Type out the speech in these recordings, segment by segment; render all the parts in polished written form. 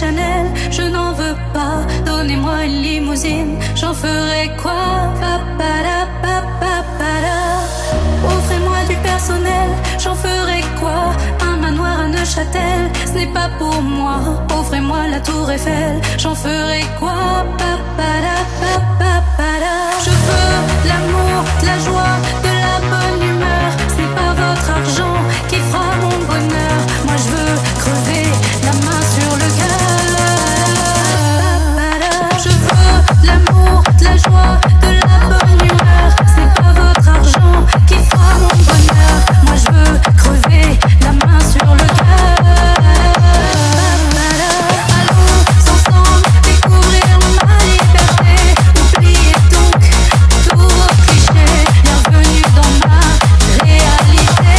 Chanel, je n'en veux pas. Donnez-moi une limousine, j'en ferai quoi? Papada, papada. Offrez-moi du personnel, j'en ferai quoi? Un manoir à Neuchâtel, ce n'est pas pour moi. Offrez-moi la tour Eiffel, j'en ferai quoi? Papada, papada. Je veux de l'amour, de la joie, de la bonne humeur. Ce n'est pas votre argent qui fera mon bonheur. Moi je veux crever la main sur le cœur. Je veux de l'amour, de la joie, de la bonne humeur. C'est pas votre argent qui fera mon bonheur. Moi je veux crever la main sur le cœur. Allons ensemble découvrir ma liberté. Oubliez donc tous vos clichés. Bienvenue dans ma réalité.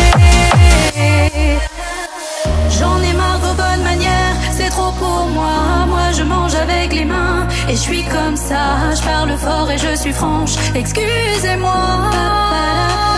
J'en ai marre de vos bonnes manières, c'est trop pour moi. Moi je mange avec les mains et je suis comme ça. Je parle fort et je suis franche, excusez-moi.